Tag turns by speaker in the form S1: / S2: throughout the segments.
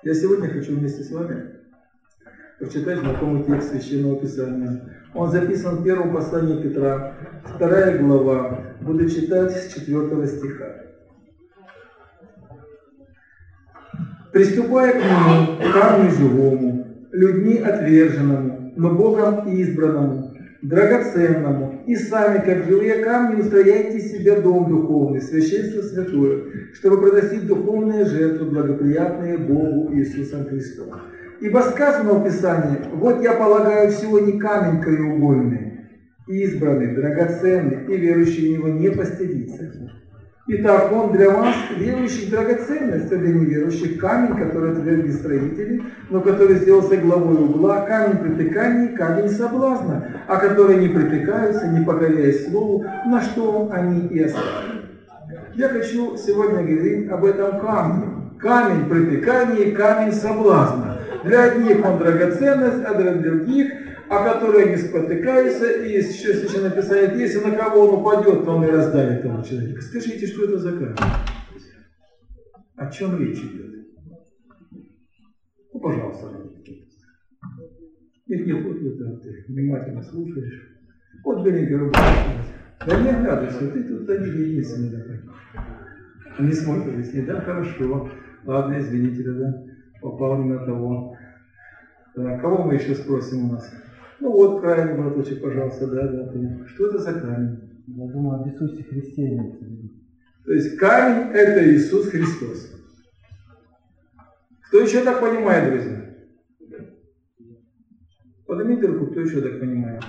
S1: Я сегодня хочу вместе с вами прочитать знакомый текст Священного Писания. Он записан в первом послании Петра, 2 глава. Буду читать с 4 стиха. «Приступая к нему, камню живому, людьми отверженному, но Богом избранному, драгоценному, и сами, как живые камни, устрояйте себе дом духовный, священство святое, чтобы приносить духовные жертвы, благоприятные Богу Иисусом Христом. Ибо сказано в Писании: вот я полагаю сегодня камень краеугольный, избранный, драгоценный, и верующий в него не постыдится. Итак, он для вас, верующих, драгоценность, а для неверующих камень, который отвергли строители, но который сделался главой угла, камень притыкания, камень соблазна, а которые не притыкаются, не покоряясь слову, на что они и оставили. Я хочу сегодня говорить об этом камне. Камень притыкания, камень соблазна. Для одних он драгоценность, а для других, о которой не спотыкаются, и еще Священное Писание, если на кого он упадет, то он и раздавит того человека. Скажите, что это за камень? О чем речь идет? Ну, пожалуйста. Нет, вот ты внимательно слушаешь. Вот беленькая рубашка. Да не оглядывайся, ты тут один единственный такой. Не смотришь, не да, хорошо. Ладно, извините, тогда попал не на того. Так, кого мы еще спросим у нас? Ну вот, крайний браточек, пожалуйста, да, ты. Что это за камень?
S2: Я думаю, об Иисусе Христе.
S1: То есть камень – это Иисус Христос. Кто еще так понимает, друзья? Поднимите руку, кто еще так понимает?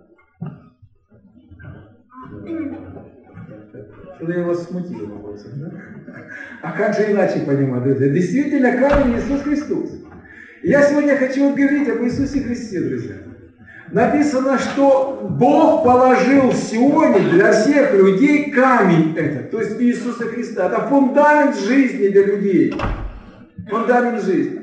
S1: Что-то я вас смутил вопросом, да? А как же иначе понимать, друзья? Действительно, камень Иисус Христос. Я сегодня хочу говорить об Иисусе Христе, друзья. Написано, что Бог положил сегодня для всех людей камень этот, то есть Иисуса Христа. Это фундамент жизни для людей. Фундамент жизни.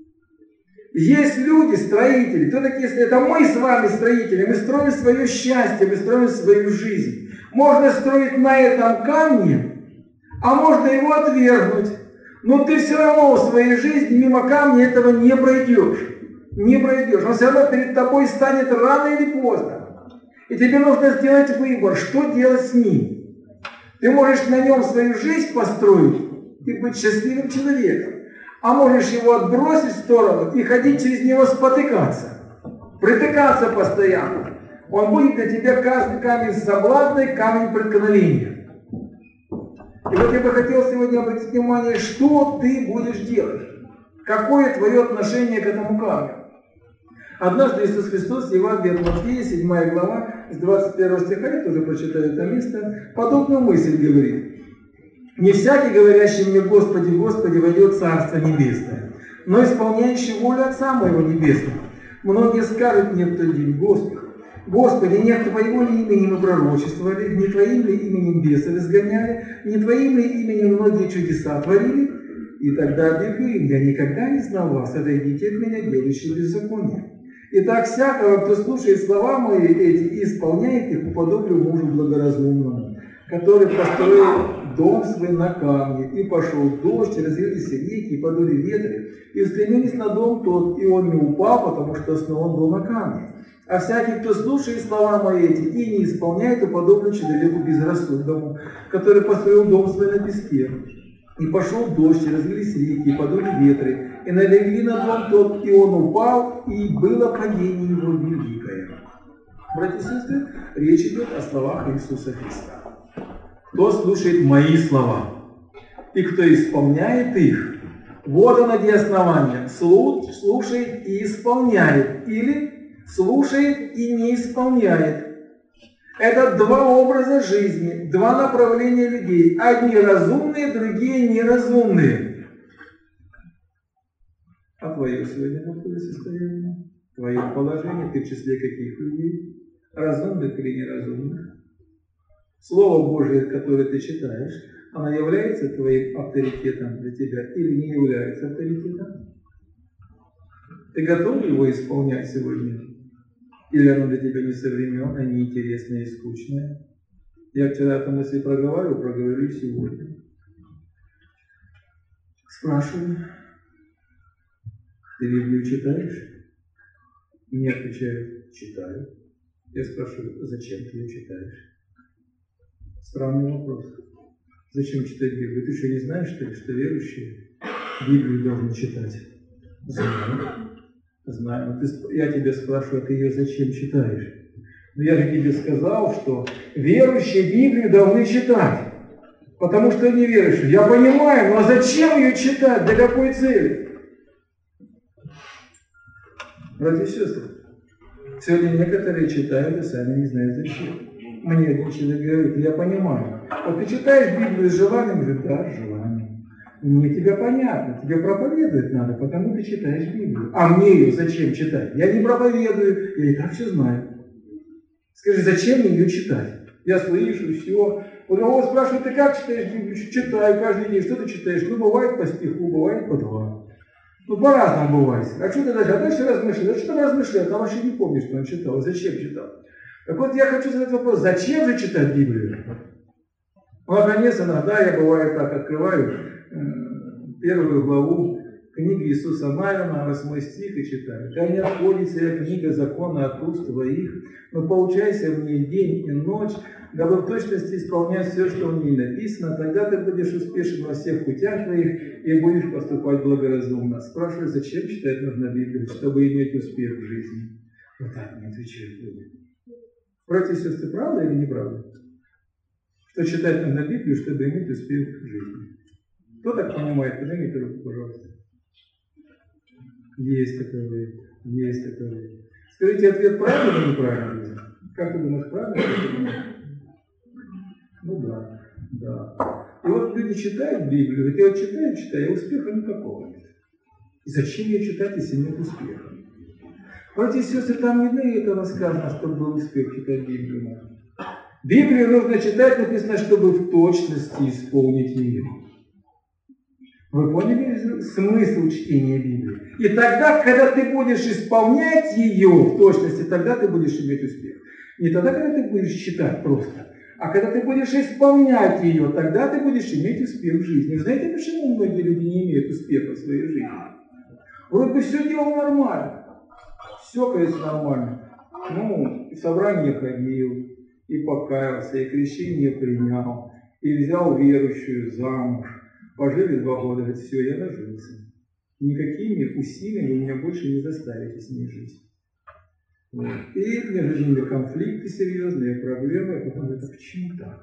S1: Есть люди, строители. Кто такие? Это мы с вами строители. Мы строим свое счастье, мы строим свою жизнь. Можно строить на этом камне, а можно его отвергнуть. Но ты все равно в своей жизни мимо камня этого не пройдешь. Не пройдешь. Он все равно перед тобой станет рано или поздно. И тебе нужно сделать выбор, что делать с ним. Ты можешь на нем свою жизнь построить и быть счастливым человеком. А можешь его отбросить в сторону и ходить через него спотыкаться. Притыкаться постоянно. Он будет для тебя каждый камень соблазна и камень преткновения. И вот я бы хотел сегодня обратить внимание, что ты будешь делать. Какое твое отношение к этому камню. Однажды Иисус Христос, Евангелие от Матфея, 7 глава, с 21 стиха, я тоже прочитаю это место, подобную мысль говорит. «Не всякий, говорящий мне: Господи, Господи, войдет в Царство Небесное, но исполняющий волю Отца Моего Небесного. Многие скажут мне в тот день: Господи, Господи, не от Твоего ли имени мы пророчествовали, не Твоим ли именем бесов изгоняли, не Твоим ли именем многие чудеса творили? И тогда объявлю им: я никогда не знал вас, отойдите от меня, делающие беззаконие. Итак, всякого, кто слушает слова мои эти и исполняет их, уподоблю мужу благоразумному, который построил дом свой на камне, и пошел дождь, разлились реки, и подули ветры, и устремились на дом тот, и он не упал, потому что основан был на камне. А всякий, кто слушает слова мои эти и не исполняет, уподоблю человеку безрассудному, который построил дом свой на песке. И пошел дождь, и разлились реки, и подули ветры, и налегли на дом тот, и он упал, и было падение его великое». Братья и сестры, речь идет о словах Иисуса Христа. Кто слушает мои слова и кто исполняет их, вот оно где основание. Слушает и исполняет, или слушает и не исполняет. Это два образа жизни, два направления людей. Одни разумные, другие неразумные. А твое сегодня какое состояние? Твое положение, ты в числе каких людей? Разумных или неразумных? Слово Божие, которое ты читаешь, оно является твоим авторитетом для тебя или не является авторитетом? Ты готов его исполнять сегодня? Или оно для тебя несовременное, неинтересное и скучное? Я вчера эту мысль проговорю сегодня. Спрашиваю, Ты Библию читаешь? Мне отвечают, читаю. Я спрашиваю, зачем ты ее читаешь? Странный вопрос. Зачем читать Библию? Ты что, не знаешь, что верующие Библию должны читать? Знаю. Знаю. Я тебя спрашиваю, а ты ее зачем читаешь? Но я же тебе сказал, что верующие Библию должны читать. Потому что они верующие. Я понимаю, но зачем ее читать? Для какой цели? Братья и сестры, сегодня некоторые читают и сами не знают зачем. Мне один человек говорит, я понимаю. Вот ты читаешь Библию с желанием? Говорит, да, с желанием. Мне тебя понятно, тебе проповедовать надо, потому ты читаешь Библию. А мне ее зачем читать? Я не проповедую, я и так все знаю. Скажи, зачем мне ее читать? Я слышу, все. У другого спрашивают, ты как читаешь Библию? Читаю каждый день. Что ты читаешь? Ну, бывает по стиху, бывает по два. Ну, по-разному бывает. А что ты дальше? А дальше размышляешь. А что ты размышляешь? Там вообще не помнишь, что он читал. Зачем читал? Так вот, я хочу задать вопрос. Зачем же читать Библию? Ну, наконец, иногда я, бывает, так открываю первую главу книги Иисуса Навина, 8 стих и читаю. «Да не отходится я книга закона от уст твоих, но поучайся в ней день и ночь, дабы в точности исполнять все, что в ней написано, тогда ты будешь успешен во всех путях твоих и будешь поступать благоразумно». Спрашиваю, зачем читать нужно Библию, чтобы иметь успех в жизни? Вот так мне отвечают люди. Братья и сестры, правда или неправда? Что читать нужно Библию, чтобы иметь успех в жизни? Кто так понимает? Поднимите руку, пожалуйста. Есть такое. Есть такое. Скажите, ответ правильный или неправильный? Как ты думаешь, правильно? Ну да, да. И вот люди читают Библию, говорят, я вот читаю, а успеха никакого нет. И зачем ее читать, если нет успеха? Братья и сестры, там не для этого сказано, чтобы был успех читать Библию. Библию нужно читать, написано, чтобы в точности исполнить ее. Вы поняли смысл чтения Библии? И тогда, когда ты будешь исполнять ее в точности, тогда ты будешь иметь успех. Не тогда, когда ты будешь читать просто, а когда ты будешь исполнять ее, тогда ты будешь иметь успех в жизни. Вы знаете, почему многие люди не имеют успеха в своей жизни? Вроде бы все делал нормально. Все, кажется, нормально. Ну, и в собрание ходил, и покаялся, и крещение принял, и взял верующую замуж. Пожили 2 года, говорит, все, я нажился. Никакими усилиями вы меня больше не заставите с ней жить. Вот. И между ними конфликты серьезные, проблемы. Я потом говорю, почему так?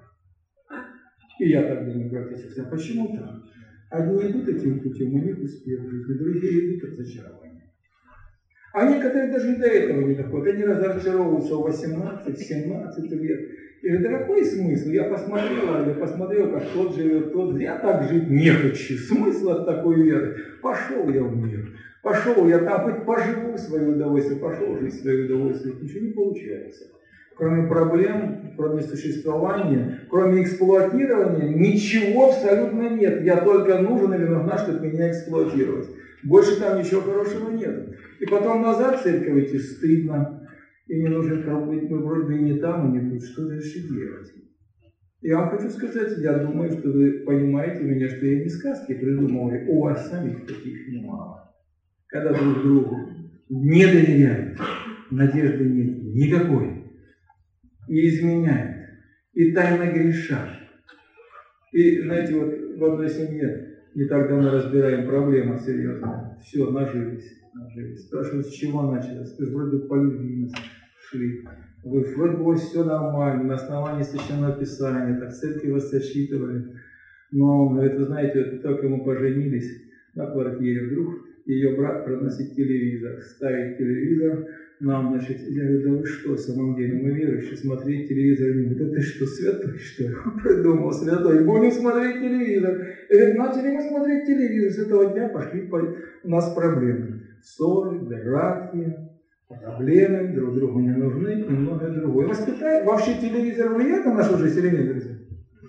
S1: И я так думаю, братья и сестры, а почему так? Одни идут этим путем, у них успех в жизни, другие идут от зачарования. А некоторые даже и до этого не доходят. Они разочаровываются в 18-17 лет. И говорят, да какой смысл? Я посмотрел, как тот живет, тот. Я так жить не хочу. Смысл от такой веры? Пошел я в мир. Пошел я там, хоть поживу в свое удовольствие, пошел жить в свое удовольствие. Ничего не получается. Кроме проблем, кроме существования, кроме эксплуатирования, ничего абсолютно нет. Я только нужен или нужна, чтобы меня эксплуатировать. Больше там ничего хорошего нет. И потом назад в церковь идти стыдно. И не нужно быть, мы вроде бы и не там, и не тут. Что дальше делать? Я вам хочу сказать, я думаю, что вы понимаете меня, что я не сказки придумал, у вас самих таких немало. Когда друг другу не доверяют, надежды нет никакой. И изменяют, и тайно грешат. И, знаете, вот в одной семье не так давно разбираем проблему серьезно. Все, нажились. Спрашивают, с чего началось? То есть вроде по любви шли. Вроде бы все нормально, на основании Священного Писания, так в церкви вас зачитывали. Но, говорит, вы знаете, вот только мы поженились на квартире, вдруг ее брат проносит телевизор, ставит телевизор. Нам, значит, я говорю, да вы что, в самом деле, мы верующие, смотреть телевизор не будем. Да ты что, святой, что ли? Придумал, святой, будем смотреть телевизор. И говорит, начали мы смотреть телевизор, с этого дня пошли у нас проблемы. Ссоры, драки, проблемы, друг другу не нужны и многое другое. Воспитание, вообще телевизор влияет на нашу жизнь или нет, друзья?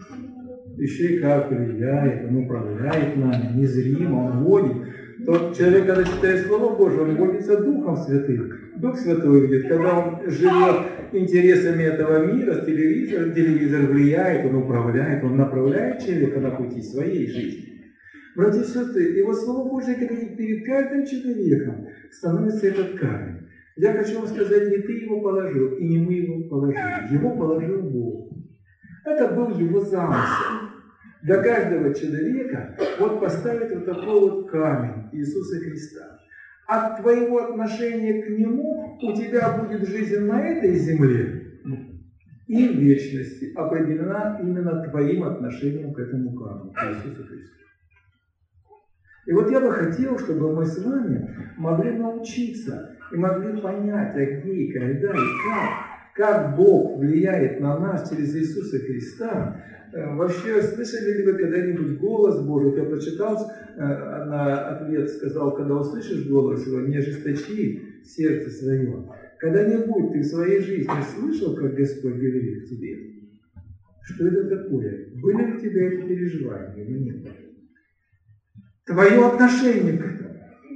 S1: Еще и как влияет, он управляет нами, незримо, он водит. Тот человек, когда читает Слово Божие, он водится Духом Святым. Дух Святой видит, когда он живет интересами этого мира, телевизор влияет, он управляет, он направляет человека на пути своей жизни. Братья и сестры, и вот Слово Божие говорит, перед каждым человеком становится этот камень. Я хочу вам сказать, не ты его положил, и не мы его положили. Его положил Бог. Это был его замысел. Для каждого человека вот поставить вот такой вот камень Иисуса Христа. От твоего отношения к Нему у тебя будет жизнь на этой земле и в вечности определена именно твоим отношением к этому камню, к Иисусу Христу. И вот я бы хотел, чтобы мы с вами могли научиться и могли понять, а где и когда и как Бог влияет на нас через Иисуса Христа. Вообще, слышали ли вы когда-нибудь голос Божий? Я прочитал, на ответ сказал, когда услышишь голос его, не ожесточи сердце свое. Когда-нибудь ты в своей жизни слышал, как Господь говорит к тебе? Что это такое? Были ли у тебя эти переживания или нет? Твое отношение к этому,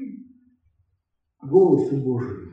S1: к голосу Божьему.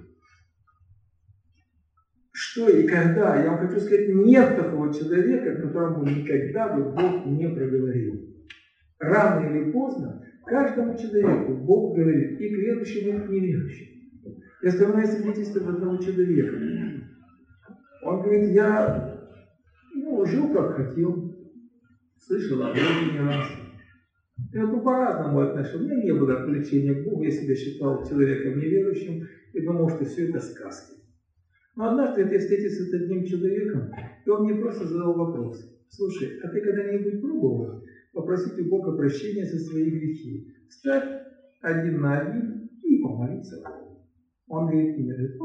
S1: Что и когда? Я вам хочу сказать, нет такого человека, которому никогда бы Бог не проговорил. Рано или поздно каждому человеку Бог говорит, и к верующим, и к неверующим. Я вспоминаю свидетельство одного человека. Он говорит, я жил как хотел, слышал о Боге не раз. И вот по-разному отношусь. У меня не было отвлечения к Богу, я себя считал человеком неверующим и думал, что все это сказки. Но однажды я встретился с одним человеком, и он мне просто задал вопрос. Слушай, а ты когда-нибудь пробовал попросить у Бога прощения за свои грехи? Встать один на один и помолиться Богу. Он говорит, нет,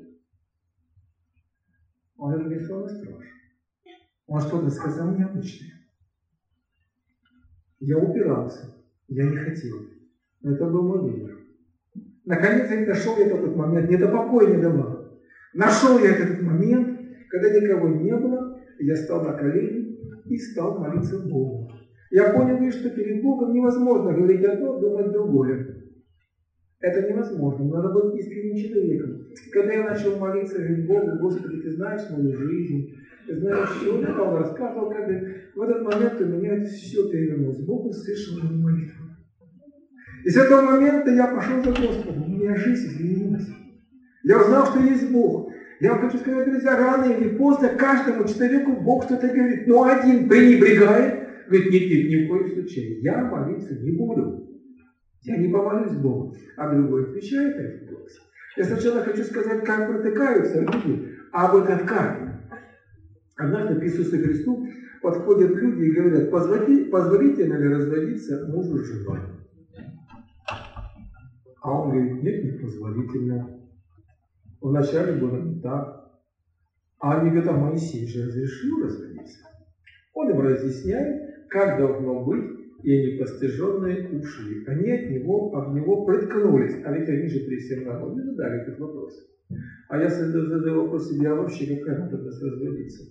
S1: он это мне слово страшно. Он что-то сказал необычное. Я упирался, я не хотел. Но это был мой выбор. Наконец я нашел этот момент, мне до покоя не давало. Нашел я этот момент, когда никого не было, я стал на колени и стал молиться Богу. Я понял, что перед Богом невозможно говорить одно, думать другое. Это невозможно. Надо быть искренним человеком. Когда я начал молиться, говорить Богу, Господи, Ты знаешь мою жизнь, Ты знаешь все, он рассказывал, как в этот момент у меня все перевернулось. Бог услышал мою молитву. И с этого момента я пошел за Господом. У меня жизнь изменилась. Я узнал, что есть Бог. Я вам хочу сказать, друзья, рано или поздно каждому человеку Бог что-то говорит. Но один пренебрегает, говорит, нет, ни в коем случае. Я молиться не буду. Я не помолюсь Богу. А другой отвечает на этот голос. Я сначала хочу сказать, как протыкаются люди об этот камень. Однажды к Иисусу Христу подходят люди и говорят, позволительно ли разводиться мужу с женой? А он говорит, нет, не позволительно. Вначале было не так. А они говорят, а Моисей же разрешил разводиться. Он им разъясняет, как должно быть, и они постыженные ушли. Они об него приткнулись. А ведь они же при всем народе задали этот вопрос. А я задаю вопрос себе, а вообще какая надо разводиться?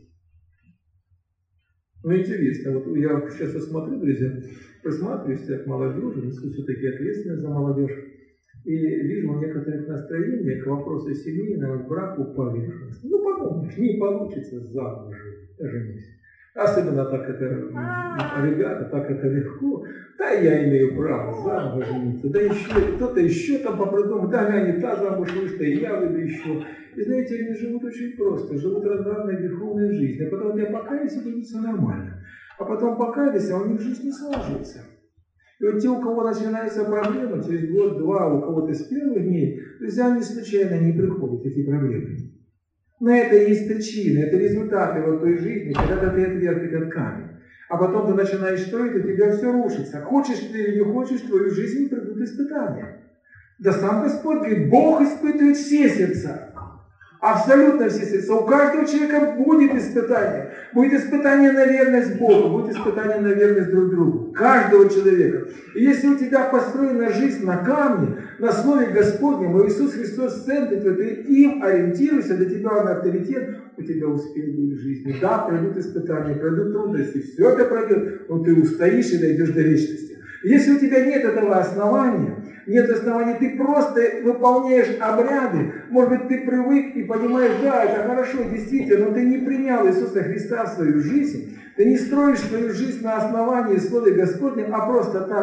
S1: Ну, интересно, вот я сейчас смотрю, друзья, присматриваюсь к молодежи, несу все-таки ответственность за молодежь. И вижу у некоторых настроения к вопросу семейного, к браку поверхностно. Ну, подумаешь, не получится замуж женись. Особенно так это, ребята, так это легко. Да, я имею право замуж жениться. Да еще кто-то еще там попридумает. Да, я не та замуж вышла, и я выйду еще. И знаете, они живут очень просто, живут разравной греховной жизнью. А потом я покаюсь, и будет все нормально. А потом покаюсь, а у них жизнь не сложится. И вот те, у кого начинаются проблемы, через год-два, у кого-то с первых дней, друзья, они случайно не приходят, эти проблемы. Но это и есть причина, это результаты вот той жизни, когда ты отверг этот камень. А потом ты начинаешь строить, у тебя все рушится. Хочешь ты или не хочешь, в твою жизнь придут испытания. Да сам Господь говорит, Бог испытывает все сердца. Абсолютно все сердца. У каждого человека будет испытание. Будет испытание на верность Богу, будет испытание на верность друг другу. Каждого человека. И если у тебя построена жизнь на камне, на слове Господнем, и Иисус Христос в центре, то ты им ориентируешься, для тебя он авторитет, у тебя успех будет в жизни. Да, пройдут испытания, пройдут трудности, все это пройдет, но ты устоишь и дойдешь до вечности. Если у тебя нет этого основания, нет оснований, ты просто выполняешь обряды, может быть, ты привык и понимаешь, да, это хорошо, действительно, но ты не принял Иисуса Христа в свою жизнь, ты не строишь свою жизнь на основании Слова Господнем, а просто так,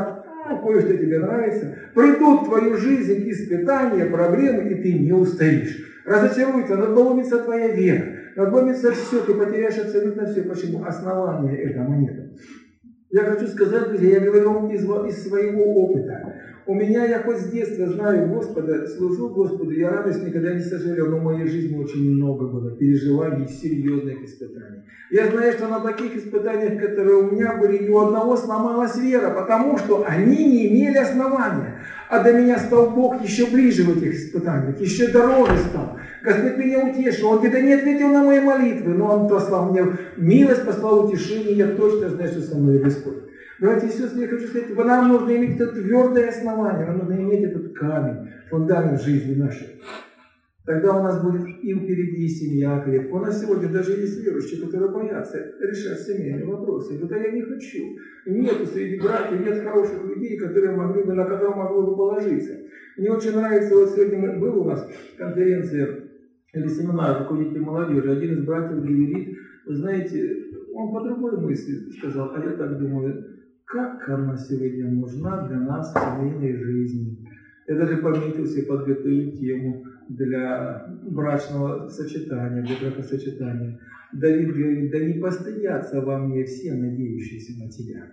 S1: ну, кое-что тебе нравится, придут в твою жизнь испытания, проблемы, и ты не устоишь. Разочаруется, надломится твоя вера, надломится все, ты потеряешь абсолютно все. Почему? Основания этого нет. Я хочу сказать, друзья, я говорю вам из своего опыта. У меня, я хоть с детства знаю Господа, служу Господу, я радость никогда не сожалел, но в моей жизни очень много было переживаний, серьезных испытаний. Я знаю, что на таких испытаниях, которые у меня были, ни у одного сломалась вера, потому что они не имели основания. А до меня стал Бог еще ближе в этих испытаниях, еще дороже стал. Господь меня утешил, Он тогда не ответил на мои молитвы, но Он послал мне милость, послал утешение, я точно знаю, что со мной Господь. Братья и сестры, я хочу сказать, нам нужно иметь это твердое основание, нам нужно иметь этот камень, фундамент жизни нашей. Тогда у нас будет и впереди и семья крепкая. У нас сегодня даже есть верующие, которые боятся решать семейные вопросы. И говорят, я не хочу. Нету среди братьев, нет хороших людей, которые могли бы, на которых могло бы положиться. Мне очень нравится, вот сегодня был у нас конференция или семинар руководителей молодежи. Один из братьев говорит, вы знаете, он по другой мысли сказал, а я так думаю, как она сегодня нужна для нас в семейной жизни. Я даже пометил себе, подготовил тему для брачного сочетания, для бракосочетания. Давид говорит, да не постыдятся во мне все надеющиеся на тебя.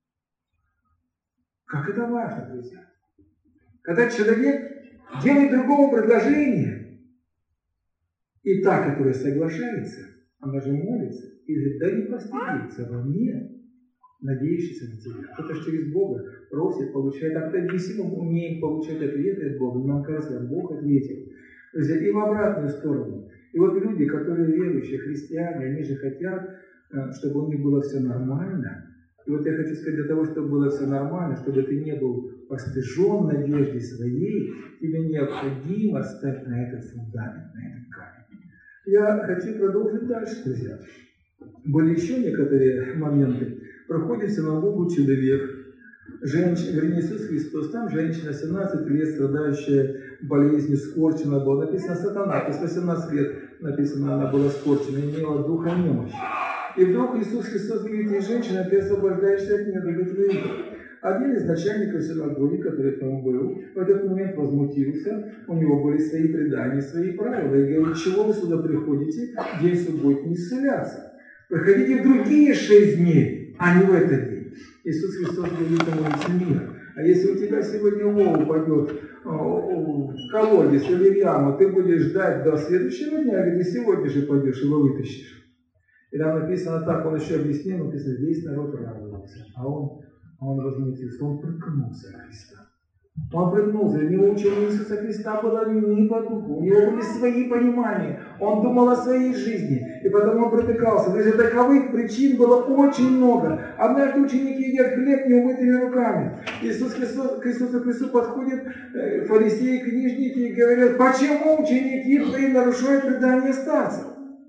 S1: Как это важно, друзья. Когда человек делает другому предложение, и та, которая соглашается, она же молится, и говорит, да не постыдится во мне надеющийся на тебя. Кто-то же через Бога просит, получает. А когда если мы умеем получать ответы от Бога, нам кажется, Бог ответил. Друзья, и в обратную сторону. И вот люди, которые верующие, христиане, они же хотят, чтобы у них было все нормально. И вот я хочу сказать, для того, чтобы было все нормально, чтобы ты не был постыжен надеждой своей, тебе необходимо стать на этот фундамент, на этот камень. Я хочу продолжить дальше, друзья. Были еще некоторые моменты. Проходит синагогу человек, женщина, вернее, Иисус Христос, там женщина, 17 лет, страдающая болезнью, скорчена была. Написано сатана, то есть 18 лет написано, она была скорчена, имела духа немощи. И вдруг Иисус Христос говорит ей, женщина, ты освобождаешься от недуга твоего. Один из начальников синагоги, который там был, в этот момент возмутился, у него были свои предания, свои правила, и говорит, чего вы сюда приходите, день субботний не исцеляться? Приходите в другие 6 дней, а не в этот день. Иисус Христос говорит ему, лицемер, а если у тебя сегодня вол упадет в колодец или в яму, ты будешь ждать до следующего дня, или ты сегодня же пойдешь его вытащишь? И там написано так, он еще объяснил, написано, весь народ радовался, а он возмутился, он приткнулся к Христа. Он приткнулся, у него учение Иисуса Христа было не по духу, у него были свои понимания, он думал о своей жизни, и потому он протыкался. Друзья, таковых причин было очень много. Однажды ученики едят хлеб неумытыми руками. Иисус Христос, к Иисусу Христу подходят фарисеи, книжники и говорят, почему ученики твои нарушают предание старцев?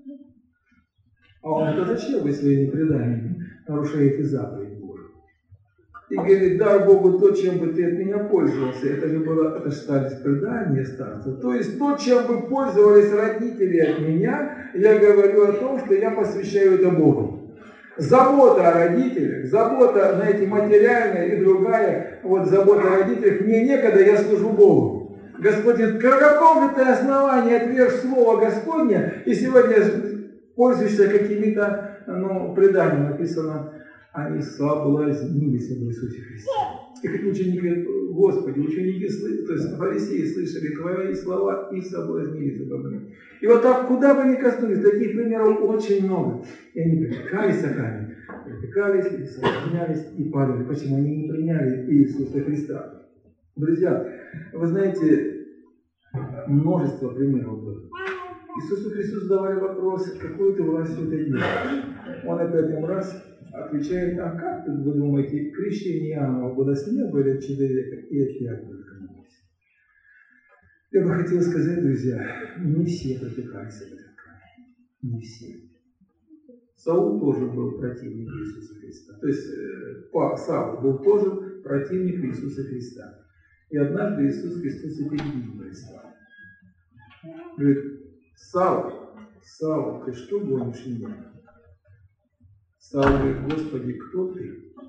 S1: А он говорит, зачем вы своими преданиями нарушаете заповедь Божию? И говорит, дай Богу то, чем бы ты от меня пользовался. Это же стали предания старцев. То есть то, чем бы пользовались родители от меня, я говорю о том, что я посвящаю это Богу. Забота о родителях, забота, знаете, материальная и другая, вот забота о родителях, мне некогда, я служу Богу. Господь говорит, на каком же ты основании отверг слово Господне, и сегодня пользуешься какими-то, преданиями, написано, они соблазнились об Иисусе Христе. И как ученики говорят, Господи, ученики, то есть фарисеи слышали твои слова и соблазнились обо мне. И вот так, куда бы ни коснулись, таких примеров очень много. И они притыкались о камень, притыкались и соблазнялись и падали. Почему они не приняли Иисуса Христа? Друзья, вы знаете, множество примеров было. Иисусу Христу задавали вопрос, какую ты власть это делаешь? Он опять им раз отвечает, а как вы думаете, крещение Иоанна было с неба или от человека, и от Якова отклонились? Я бы хотел сказать, друзья, не все протыкались об этот камень. Не все. Саул тоже был противник Иисуса Христа. То есть Саул был тоже противник Иисуса Христа. И однажды Иисус Христос и перед ним предстал. Говорит, Савва, ты что гонишь меня? Савва говорит, Господи, кто ты?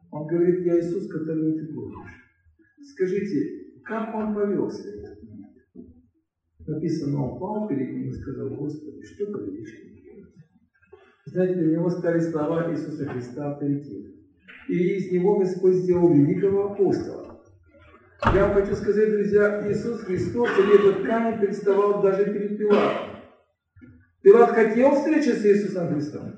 S1: Он говорит, я Иисус, которого ты помнишь. Скажите, как он повел себя в этот момент? Написано, он упал перед ним и сказал, Господи, что ты видишь? Знаете, для него стали слова Иисуса Христа авторитетом. И из него Господь сделал великого апостола. Я вам хочу сказать, друзья, Иисус Христос или этот камень представал даже перед Пилатом. Пилат хотел встречи с Иисусом Христом?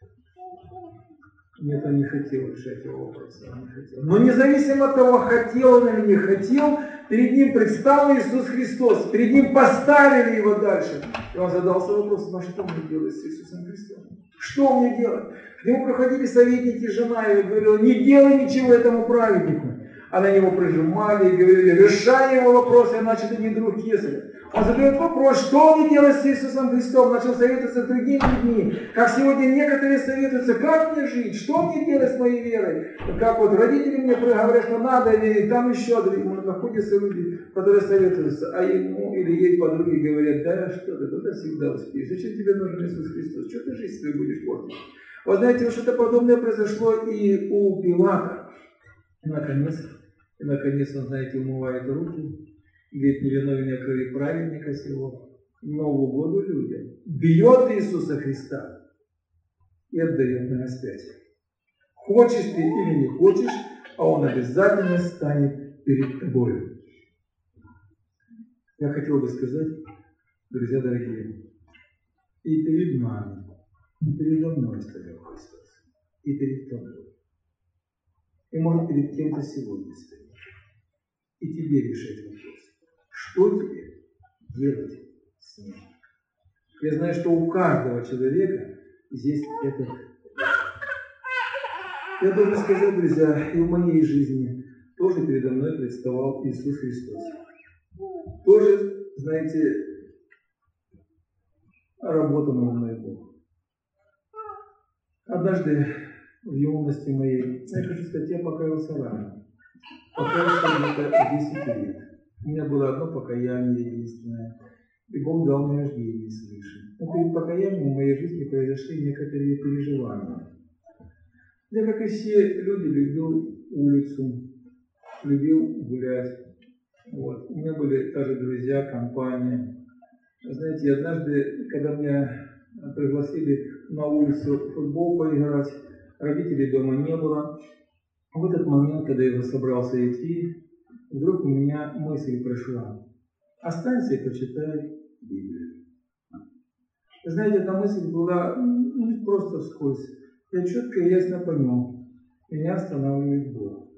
S1: Нет, он не хотел решать его вопрос. Он не хотел. Но независимо от того, хотел он или не хотел, перед ним предстал Иисус Христос, перед ним поставили его дальше. И он задался вопросом, а что мне делать с Иисусом Христом? Что мне делать? К нему проходили советники, жена его говорила, не делай ничего этому праведнику. А на него прижимали и говорили, решай его вопросы, иначе ты не друг Кесаря. Он задает вопрос, что мне делать с Иисусом Христом? Начал советоваться с другими людьми. Как сегодня некоторые советуются, как мне жить, что мне делать с моей верой? Как вот родители мне говорят, что надо, или там еще находятся люди, которые советуются, а ему или ей подруги говорят, да что ты, туда всегда успеешь. Зачем тебе нужен Иисус Христос? Что ты жизнь свою будешь портить? Вот знаете, вот что-то подобное произошло и у Пилата. И наконец он, знаете, умывает руки. Говорит, невиновен я крови праведника сего, но в угоду людям. Бьет Иисуса Христа и отдает на распятие. Хочешь ты или не хочешь, а он обязательно станет перед тобой. Я хотел бы сказать, друзья дорогие, и перед нами, и передо мной стоял Христос, и перед тобой. И может перед кем-то сегодня стоит. И тебе решать вопрос. Что тебе делать с ним? Я знаю, что у каждого человека здесь этот вопрос. Я должен сказать, друзья, и в моей жизни тоже передо мной представал Иисус Христос. Тоже, знаете, работал надо мной Бог. Однажды в юности моей, я хочу сказать, я покаялся рано. Покаялся где-то 10 лет. У меня было одно покаяние единственное, и Бог дал мне рождение свыше. Но перед покаянием в моей жизни произошли некоторые переживания. Я, как и все люди, любил улицу, любил гулять. Вот. У меня были даже друзья, компания. Знаете, однажды, когда меня пригласили на улицу в футбол поиграть, родителей дома не было. В этот момент, когда я уже собрался идти, вдруг у меня мысль пришла. Останься и почитай Библию. Знаете, эта мысль была не просто вскользь. Я четко и ясно понял. Меня останавливает Бог.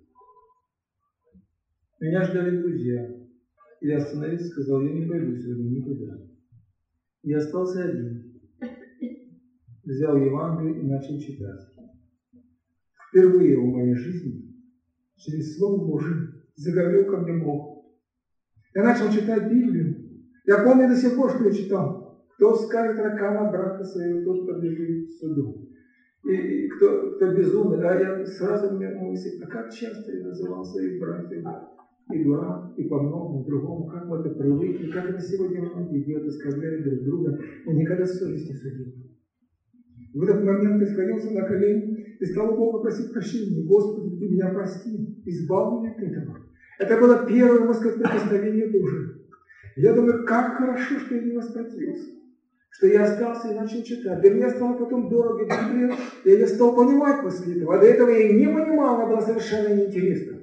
S1: Меня ждали друзья. Я остановился и сказал, я не пойду сегодня никуда. Я остался один. Взял Евангелие и начал читать. Впервые в моей жизни через Слово Божие заговорил ко мне Бог. Я начал читать Библию. Я помню до сих пор, что я читал. Кто скажет ракам от брата своего, тот подлежит суду. И кто безумный, а я сразу мне мысль, а как часто я называл своих братьев и дурак, и по-многому другому, как мы это привыкли, как это сегодня многие делают, оскорбляют друг друга, но никогда совесть не судил. В этот момент я склонился на колени и стал у Бога просить прощения. Господи, ты меня прости, избавь меня от этого. Это было первое, можно сказать, прикосновение Божие. Я думаю, как хорошо, что я не воспротивился. Что я остался и начал читать. Для меня стало потом дорого Библия, и я стал понимать после этого. А до этого я и не понимал, она была совершенно неинтересна.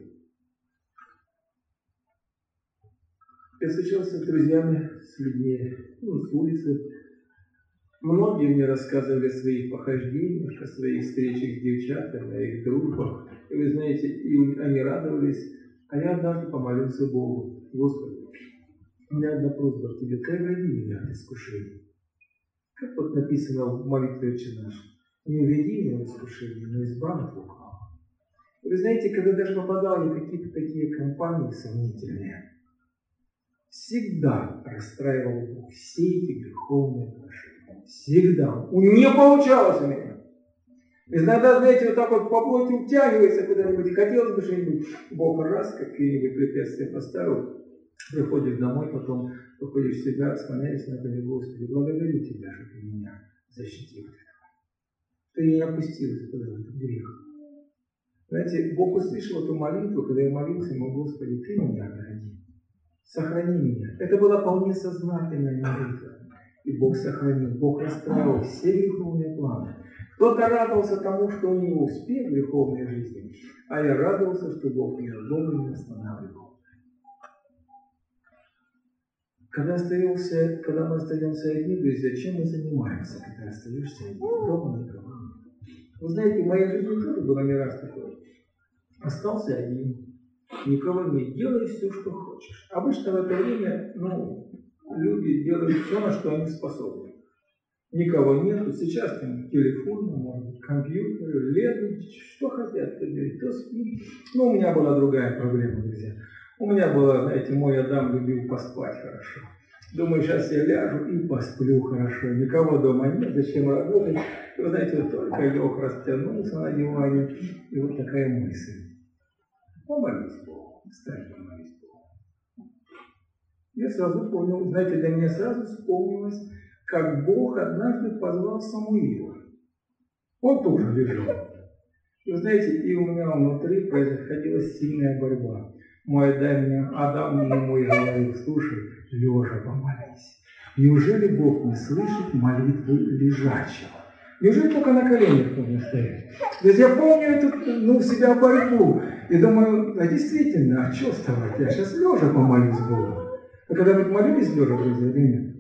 S1: Я встречался с друзьями, с людьми, с улицы. Многие мне рассказывали о своих похождениях, о своих встречах с девчатами, о их дружбах. И вы знаете, и они радовались. А я однажды помолился Богу. Господи, у меня одна просьба к Тебе. Ты огради меня от искушения. Как вот написано в молитве «Отче наш». Не уведи меня в искушение, но избавь от лукавого. Вы знаете, когда даже попадал я в какие-то такие компании сомнительные, всегда расстраивал Бог все эти греховные отношения. Всегда. Не получалось у меня. Иногда, знаете, вот так вот по плоти утягивается куда-нибудь, хотелось бы что-нибудь, Бог раз какие-нибудь препятствия поставил, приходишь домой, потом выходишь в себя, склоняешься на колени, Господи, благодарю Тебя, что Ты меня защитил от этого. Ты не опустился туда, в этот грех. Знаете, Бог услышал эту молитву, когда я молился ему: Господи, Ты меня огради, сохрани меня. Это была вполне сознательная молитва. И Бог сохранил, Бог расстраивал все греховные планы. Кто-то радовался тому, что у него успех в греховной жизни, а я радовался, что Бог меня долго не останавливал. Когда мы остаемся одни, друзья, чем мы занимаемся, когда остаешься одни? Дома никого нет. Вы знаете, в моей жизни тоже было не раз такое. Остался один, никого нет, делай все, что хочешь. Обычно в это время, люди делают все, на что они способны. Никого нет, сейчас там телефон, может быть, компьютер, лето, что хотят, кто спит. У меня была другая проблема, друзья. У меня было, знаете, мой Адам любил поспать хорошо. Думаю, сейчас я ляжу и посплю хорошо. Никого дома нет, зачем работать? И вы знаете, вот только лег, растянулся на диване, и вот такая мысль. Помолись Богу, встань, помолись Богу. Я сразу понял, знаете, для меня сразу вспомнилось, как Бог однажды позвал Самуила. Он тоже лежал. И вы знаете, и у меня внутри происходила сильная борьба. Мой Адам ему и говорил: слушай, лежа помолись. Неужели Бог не слышит молитвы лежачего? Неужели только на коленях можно стоять? То есть я помню эту, себя борьбу. И думаю, действительно, а что вставать? Я сейчас лежа помолюсь Богу. А когда-нибудь молились лежа, друзья, или нет?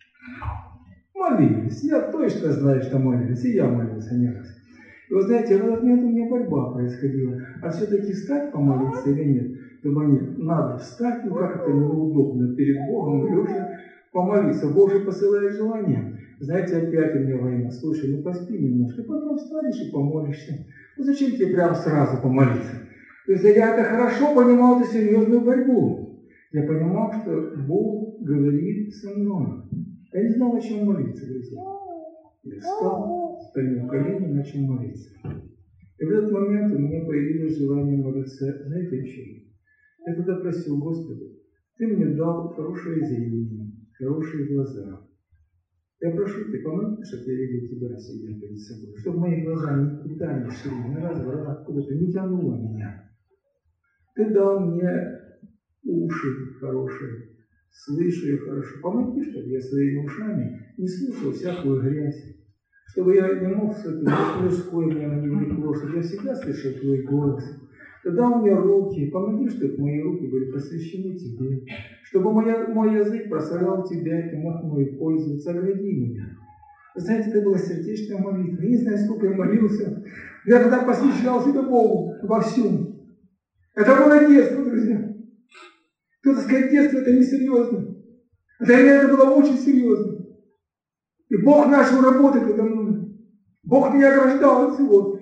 S1: Молились. Я точно знаю, что молились. И я молился не раз. И вы знаете, в этот момент у меня борьба происходила. А все-таки встать помолиться или нет? Думаю, нет, надо встать, как это неудобно перед Богом, лежа помолиться. Бог же посылает желание. Знаете, опять у меня война. Слушай, поспи немножко, потом встанешь и помолишься. Зачем тебе прямо сразу помолиться? То есть я это хорошо понимал, эту серьезную борьбу. Я понимал, что Бог говорит со мной. Я не знал, о чем молиться, друзья. Я встал, стою на колени и начал молиться. И в этот момент у меня появилось желание молиться, знаете, о чем? Я тогда просил: Господи, Ты мне дал хорошее зрение, хорошие глаза. Я прошу Тебя, помоги, чтобы я видел Тебя всегда перед собой, чтобы мои глаза никуда не шли, ни разу, откуда-то не тянуло меня. Ты дал мне уши хорошие, слышу я хорошо. Помоги, чтобы я своими ушами не слушал всякую грязь, чтобы я не мог с этим мужской меня не влекло, чтобы я всегда слышал Твой голос. Ты дал мне руки, помоги, чтобы мои руки были посвящены Тебе, чтобы мой язык прославлял Тебя, и Ты мог мной пользоваться, огради меня. Вы знаете, это была сердечная молитва. Я не знаю, сколько я молился. Я тогда посвящал себя Богу во всем. Это было детство, друзья. Кто-то сказать, детство это несерьезно. А для меня это было очень серьезно. И Бог начал работать надо мной. Бог меня ограждал от всего.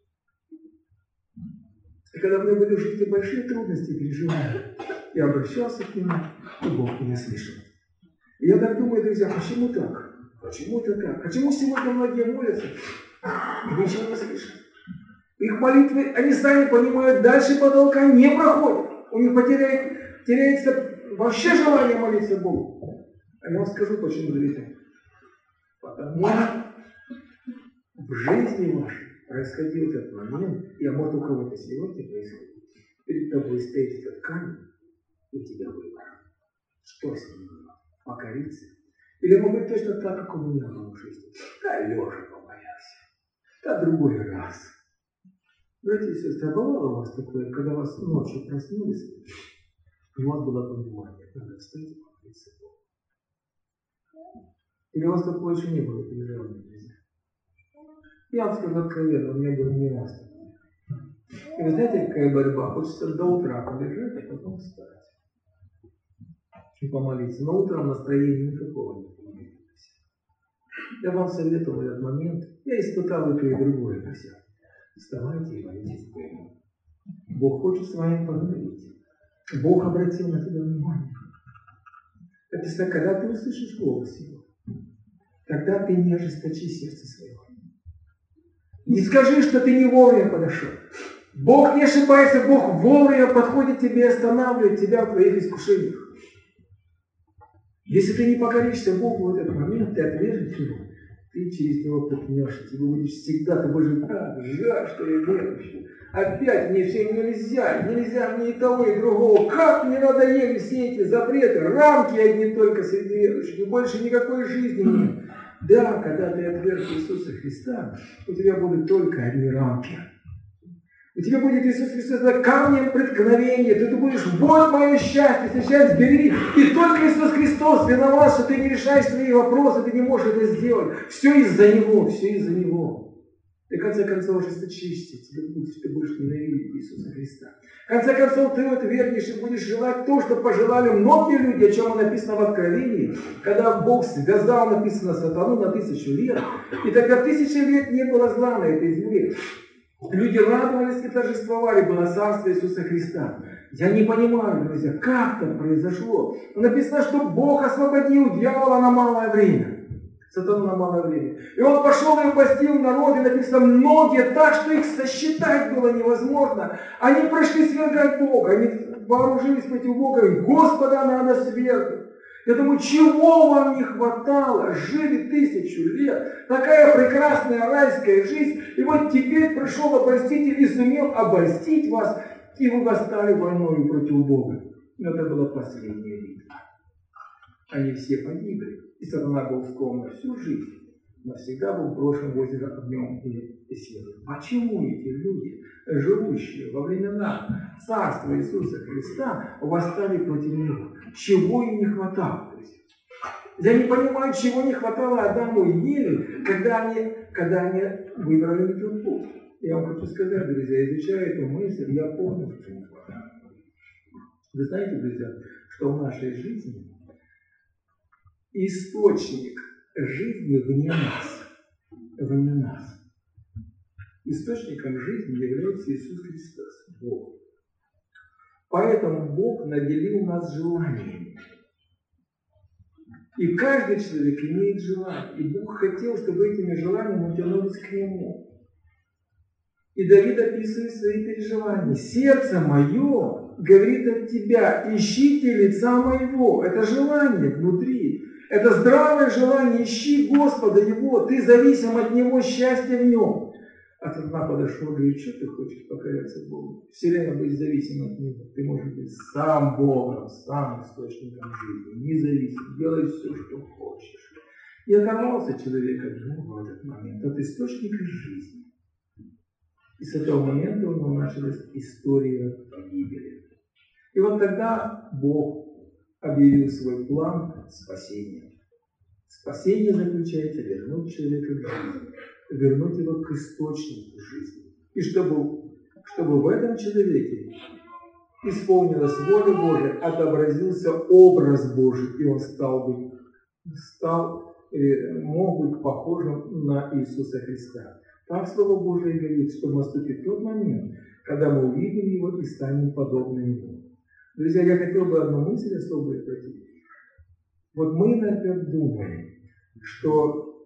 S1: И когда у меня были в жизни большие трудности, переживания, я обращался к Нему, и Бог меня слышал. И я так думаю, друзья, почему так? Почему это так? Почему сегодня многие молятся и ничего не слышат? Их молитвы, они сами понимают, дальше потолка не проходят. У них теряется вообще желание молиться Богу. А я вам скажу, почему, друзья. Потому в жизни вашей происходил этот момент, и может у кого-то сегодня происходит. Перед тобой стоит этот камень, и у тебя выбор. Что с ним делать? Покориться? Или может быть точно так, как у меня было в жизни? Да, лежа помолился. Да, другой раз. Братья и сестры, а бывало у вас такое, когда вас ночью проснулись, и у вас было понимание, надо встать и помолиться Богу? Или у вас такое еще не было переживания, друзья? Я вам скажу откровенно, у меня было не раз. И вы знаете, какая борьба? Хочется до утра полежать, а потом встать. И помолиться. Но утром настроения никакого нет. Я вам советовал этот момент. Я испытал и то, и другое, друзья. Вставайте и молитесь Богу. Бог хочет с вами поговорить. Бог обратил на тебя внимание. Это когда ты услышишь голос Его, тогда ты не ожесточи сердце своего. Не скажи, что ты не вовремя подошел. Бог не ошибается, Бог вовремя подходит к тебе и останавливает тебя в твоих искушениях. Если ты не покоришься Богу в этот момент, ты отвержешь Его, ты через него проткнешься, тебе будешь всегда, ты будешь так, жаль, что я верующий. Опять мне все нельзя мне и того, и другого. Как мне надоели все эти запреты, рамки одни только среди верующих, и больше никакой жизни нет. Да, когда ты отверг Иисуса Христа, у тебя будут только одни рамки. У тебя будет Иисус Христос камнем преткновения, ты будешь, вот мое счастье, сейчас бери. И только Иисус Христос виноват, что ты не решаешь свои вопросы, ты не можешь это сделать. Все из-за Него, все из-за Него. Ты в конце концов ожесточишься, ты будешь ненавидеть Иисуса Христа. В конце концов, ты в это вернешь и будешь желать то, что пожелали многие люди, о чем написано в Откровении, когда Бог связал, написано, сатану на 1000 лет, и тогда 1000 лет не было зла на этой земле. Люди радовались и торжествовали, было царство Иисуса Христа. Я не понимаю, друзья, как это произошло. Написано, что Бог освободил дьявола на малое время. Сатану на малое время. И он пошел и постил народ, и написано, многие так, что их сосчитать было невозможно. Они прошли свергать Бога, они вооружились против Бога, и Господа надо свергнуть. Я думаю, чего вам не хватало? Жили 1000 лет, такая прекрасная райская жизнь, и вот теперь пришел обольститель и сумел обольстить вас, и вы восстали войною против Бога. Но это была последняя битва. Они все погибли, и сатана был скован всю жизнь, навсегда был брошен в озеро огнем и силой. Почему эти люди, живущие во времена Царства Иисуса Христа, восстали против Него? Чего им не хватало, друзья? Я не понимаю, чего не хватало Адаму и Еве, когда они выбрали этот путь. Я вам хочу сказать, друзья, изучая эту мысль, я понял, что не хватало. Вы знаете, друзья, что в нашей жизни источник жизни вне нас. Вне нас. Источником жизни является Иисус Христос, Бог. Поэтому Бог наделил нас желаниями. И каждый человек имеет желание. И Бог хотел, чтобы этими желаниями тянулись к Нему. И Давид описывает свои переживания. «Сердце мое говорит от тебя, ищите лица моего». Это желание внутри. Это здравое желание, ищи Господа Его. Ты зависим от Него, счастье в Нем. А сатана подошел и говорит, что ты хочешь покоряться Богу? Все время быть зависим от Него. Ты можешь быть сам Богом, сам источником жизни, независим, делай все, что хочешь. И оторвался человек от Бога в этот момент, от источника жизни. И с этого момента у него началась история погибели. И вот тогда Бог объявил свой план спасения. Спасение заключается в вернуть человека к жизни, вернуть его к источнику жизни. И чтобы в этом человеке исполнилась воля Божия, отобразился образ Божий, и он мог быть похожим на Иисуса Христа. Так Слово Божие говорит, что наступит тот момент, когда мы увидим Его и станем подобны Ему. Друзья, я хотел бы одну мысль особую обратить. Вот мы, например, думаем, что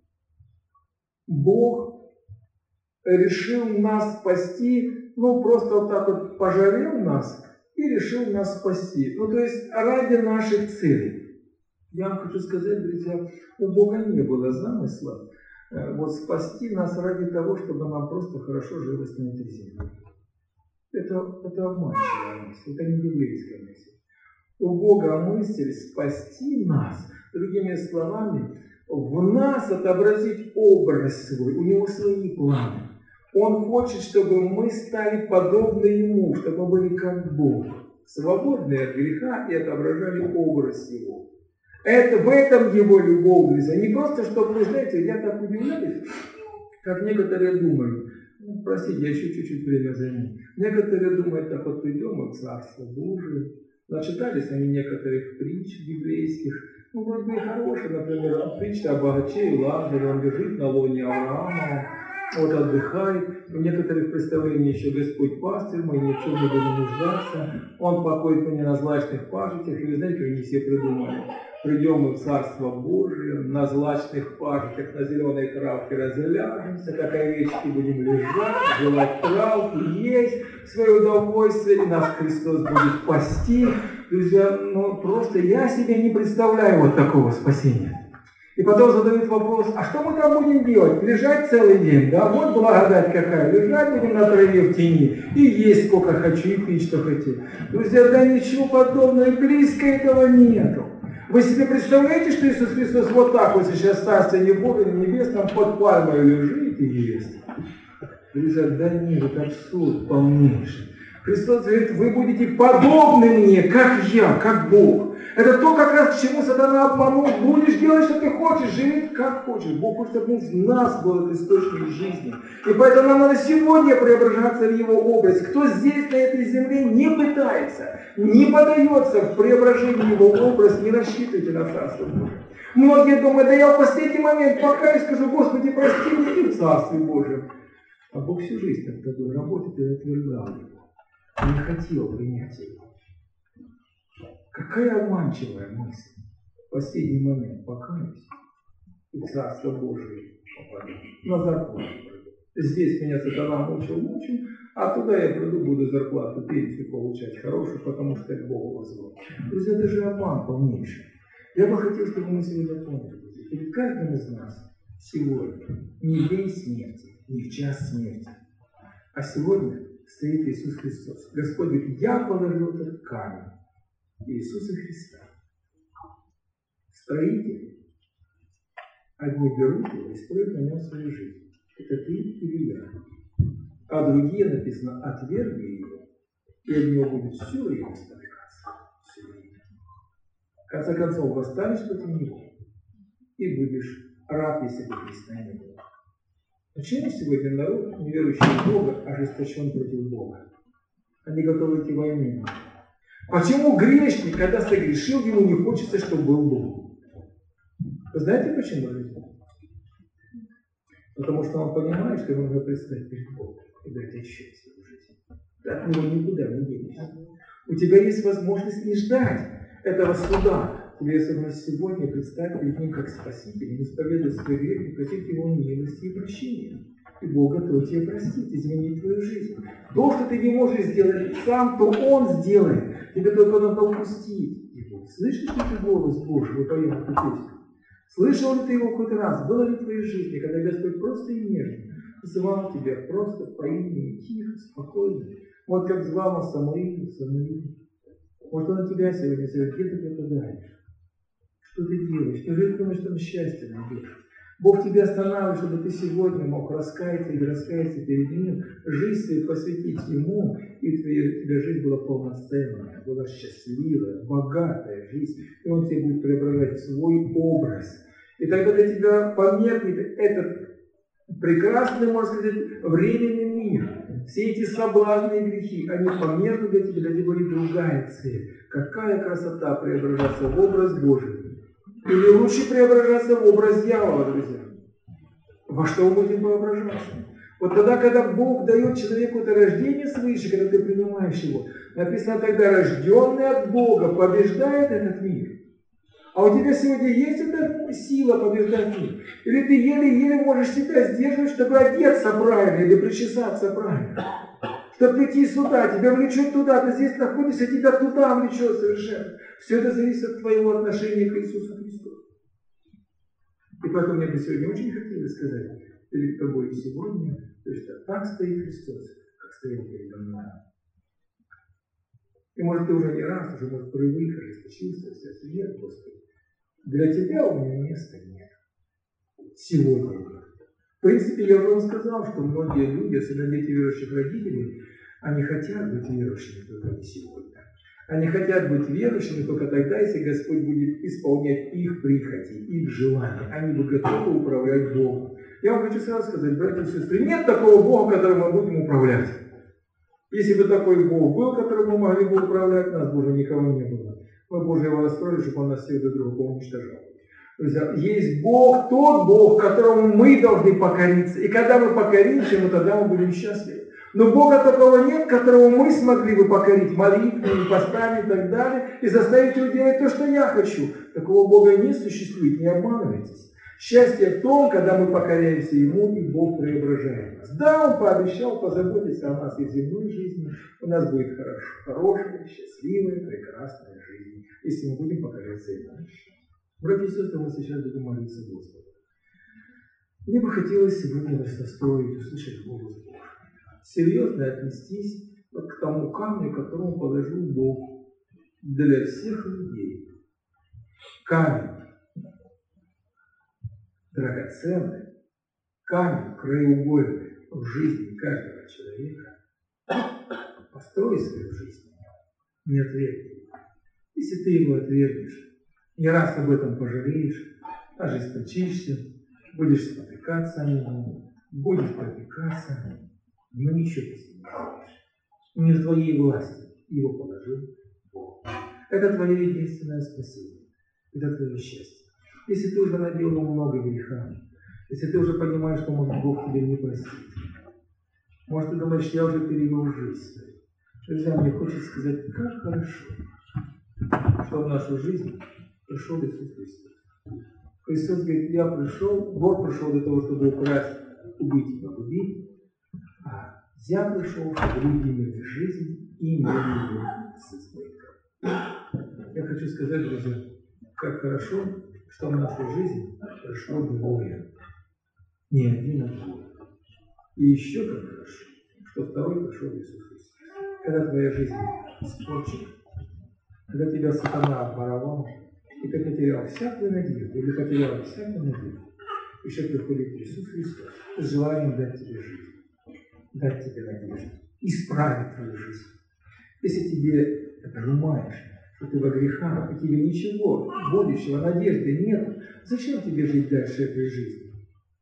S1: Бог решил нас спасти, просто вот так вот пожалел нас и решил нас спасти. То есть ради наших целей. Я вам хочу сказать, друзья, у Бога не было замысла спасти нас ради того, чтобы нам просто хорошо жилось на этой земле. Это обманчивая мысль, это не библейская мысль. У Бога мысль спасти нас, другими словами, в нас отобразить образ свой, у Него свои планы. Он хочет, чтобы мы стали подобны Ему, чтобы мы были как Бог, свободные от греха и отображали образ Его. В этом Его любовь, друзья. Не просто, чтобы, вы знаете, я так удивляюсь, как некоторые думают, простите, я еще чуть-чуть время займу. Некоторые думают, так вот придем в Царство Божие. Начитались они некоторых притч библейских. Вроде бы и хорошие, например, притча о богаче и Лазаре, он лежит на лоне Авраама, отдыхает. В некоторых представлениях еще Господь пастырь мой, ни в чем не буду нуждаться. Он покоит меня на злачных пажитях. И вы знаете, как они все придумали? Придем мы в Царство Божие, на злачных пажитях, на зеленой травке разляжемся, как овечки будем лежать, желать травку, есть свое удовольствие, и нас Христос будет пасти. Друзья, просто я себе не представляю вот такого спасения. И потом задают вопрос, а что мы там будем делать? Лежать целый день, да? Вот благодать какая. Лежать будем на траве в тени. И есть сколько хочу, и пить что хочу. Друзья, да ничего подобного, и близко этого нету. Вы себе представляете, что Иисус Христос вот так вот сейчас в Царстве Бога Небесном под пальмой лежит и ест? Друзья, да нет, это абсурд полнейший. Христос говорит, вы будете подобны мне, как я, как Бог. Это то, как раз к чему сатана обманул. Будешь делать, что ты хочешь, живи как хочешь. Бог хочет, чтобы в нас был этот источник жизни. И поэтому нам надо сегодня преображаться в Его образ. Кто здесь, на этой земле, не пытается, не подается в преображение Его образ, не рассчитывайте на Царство Божие. Многие думают, да я в последний момент покаюсь, скажу, Господи, прости меня и в Царстве Божьем. А Бог всю жизнь так такой работает и отвергал его. Он не хотел принять его. Какая обманчивая мысль. В последний момент покаюсь и в Царство Божие попаду. На зарплату. Здесь меня сатана мучил, а туда я приду, буду зарплату пенсию получать хорошую, потому что это Богу возвал. Друзья, это же обман полнейший. Я бы хотел, чтобы мы сегодня поняли. Перед каждым из нас сегодня не день смерти, не в час смерти, а сегодня стоит Иисус Христос. Господь говорит, я положил этот камень Иисуса Христа. Строители, одни берут его и строят на нем свою жизнь. Это ты или я. А другие, написано, отвергли его, и от него будет все время спотыкаться. Все время. В конце концов, восстанешь против него, и будешь раб, если бы Христа не было. Почему сегодня народ, не верующий в Бога, ожесточен против Бога? Они готовы идти войне. Почему грешник, когда согрешил, ему не хочется, чтобы был Бог? Вы знаете почему, друзья? Потому что он понимает, что ему нужно предстать перед Богом и дать отчет свою жизнь. От него никуда не денешься. У тебя есть возможность не ждать этого суда. Тебе есть возможность сегодня предстать перед ним как Спаситель, исповедовать свой грех и просить его милости и прощения. И Бог готов тебе простить, изменить твою жизнь. То, что ты не можешь сделать сам, то Он сделает. Тебе только надо упустить его. Слышишь ли ты голос Божий? Мы поем эту песню. Слышал ли ты его хоть раз? Было ли в твоей жизни, когда Господь просто и нежно называл тебя просто по имени, тихо, спокойно? Вот как звал он Самуила. Может, он на тебя сегодня говорит, где ты попадаешь? Что ты делаешь? Ты же думаешь, что счастье найдешь. Бог тебя останавливает, чтобы ты сегодня мог раскаяться или раскаяться перед Ним, жизнь свою посвятить Ему, и твоя жизнь была полноценная, была счастливая, богатая жизнь. И Он тебе будет преображать в свой образ. И тогда для тебя померкнет этот прекрасный, можно сказать, временный мир. Все эти соблазны и грехи, они померкнут для тебя будет другая цель. Какая красота преображаться в образ Божий. Или лучше преображаться в образ дьявола, друзья. Во что мы будем преображаться? Вот тогда, когда Бог дает человеку это рождение свыше, когда ты принимаешь его, написано тогда, рожденный от Бога побеждает этот мир. А у тебя сегодня есть эта сила побеждать мир? Или ты еле-еле можешь себя сдерживать, чтобы одеться правильно или причесаться правильно? Чтобы прийти сюда, тебя влечет туда, ты здесь находишься, тебя туда влечет совершенно. Все это зависит от твоего отношения к Иисусу Христу. И поэтому мне бы сегодня очень хотелось сказать перед тобой сегодня, что так стоит Христос, как стоит передо мной. И может ты уже не раз, уже может привык, ожесточился, все, нет, Господи. Для тебя у меня места нет. Сегодня нет. В принципе, я уже вам сказал, что многие люди, особенно дети верующих родителей, они хотят быть верующими только не сегодня. Они хотят быть верующими только тогда, если Господь будет исполнять их прихоти, их желания. Они будут готовы управлять Богом. Я вам хочу сразу сказать, братья и сестры, нет такого Бога, которым мы будем управлять. Если бы такой Бог был, которым мы могли бы управлять, нас бы уже никого не было. Мы Боже его расстроили, чтобы Он нас всех до друга уничтожал. Друзья, есть Бог, тот Бог, которому мы должны покориться. И когда мы покоримся Ему, тогда мы будем счастливы. Но Бога такого нет, которого мы смогли бы покорить молитвами, постами и так далее, и заставить Его делать то, что я хочу. Такого Бога не существует, не обманывайтесь. Счастье в том, когда мы покоряемся Ему, и Бог преображает нас. Да, Он пообещал позаботиться о нас и в земной жизни. У нас будет хорошая, счастливая, прекрасная жизнь, если мы будем покоряться Ему. Братья и сестры, мы сейчас будем молиться Господу. Мне бы хотелось сегодня вас настроить, услышать голос Божий. Серьезно отнестись вот к тому камню, которому положил Бог для всех людей. Камень драгоценный, камень краеугольный в жизни каждого человека. Построй свою жизнь, не отвергни его. Если ты его отвергнешь, не раз об этом пожалеешь, ожесточишься, будешь спотыкаться о него, будешь протекаться, но ничего ты с ним не сделаешь. Не в твоей власти его положил Бог. Это твое единственное спасение, это твое счастье. Если ты уже наделал много греха, если ты уже понимаешь, что, может, Бог тебе не простит, может, ты думаешь, я уже перевел жизнь свою. Друзья, мне хочется сказать, как хорошо, что в нашу жизнь пришел Иисус Христос. Христос говорит, я пришел, Бог пришел для того, чтобы украсть, убить и погубить, а я пришел, чтобы люди имели жизнь и имели ее с избытком. Я хочу сказать, друзья, как хорошо, что в нашу жизнь пришло двое. Не один, а двое. И еще как хорошо, что второй пришел Иисус Христос. Когда твоя жизнь испорчена, когда тебя сатана обворовал, и ты потерял всякую надежду, или потерял всякую надежду, еще приходит Иисус Христос с желанием дать тебе жизнь, дать тебе надежду, исправить твою жизнь. Если ты понимаешь, что ты во грехах, и тебе ничего будущего, надежды нет, зачем тебе жить дальше этой жизни?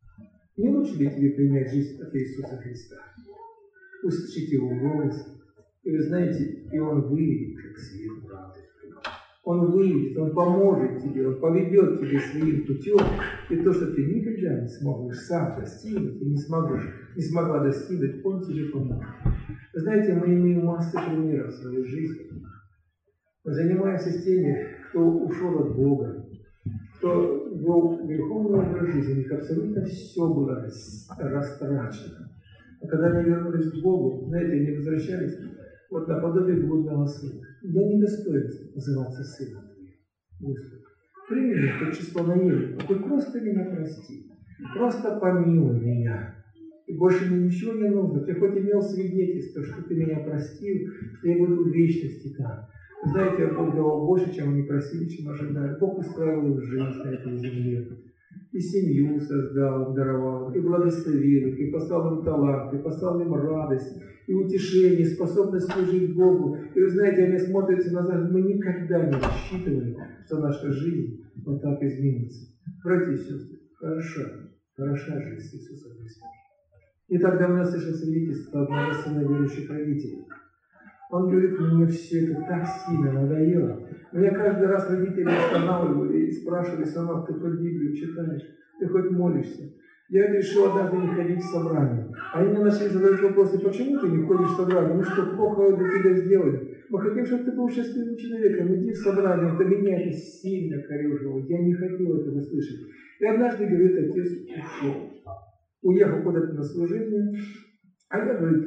S1: Не лучше ли тебе принять жизнь от Иисуса Христа? Услышите Его голос, и вы знаете, и Он выведет, как свет правды. Он выведет, Он поможет тебе, Он поведет тебя своим путем, и то, что ты никогда не сможешь сам достигнуть, и не смогла достигнуть, Он тебе поможет. Вы знаете, мы имеем массу примеров в своей жизни. Мы занимаемся с теми, кто ушел от Бога, кто вел греховный образ жизни, у них абсолютно все было растрачено. А когда они вернулись к Богу, знаете, они возвращались вот наподобие блудного сына. Я не достоин называться сыном твоим, Господи. Прими меня в то число наивных, Ты просто меня прости, просто помилуй меня. И больше мне ничего не нужно. Ты хоть имел свидетельство, что ты меня простил, что я буду в вечности там. Знаете, Бог давал больше, чем они просили, чем ожидали. Бог устраивал их жизнь на этой земле. И семью создал, даровал, и благословил их, и послал им талант, и послал им радость, и утешение, способность служить Богу. И вы знаете, они смотрятся назад, мы никогда не рассчитывали, что наша жизнь вот так изменится. Братья и сестры, хороша жизнь с Иисусом Христом. И так давно слышал свидетельство одного сына верующих родителей. Он говорит, мне все это так сильно надоело. Меня каждый раз родители останавливали и спрашивали, сынок, ты хоть Библию читаешь, ты хоть молишься. Я решил однажды не ходить в собрание. Они мне начали задавать вопросы, почему ты не ходишь в собрание? Мы что, плохо для тебя сделали? Мы хотим, чтобы ты был счастливым человеком. Иди в собрание. Это меня это сильно корежило. Я не хотел этого слышать. И однажды, говорит, отец ушел. Уехал куда-то на служение. А я, говорит,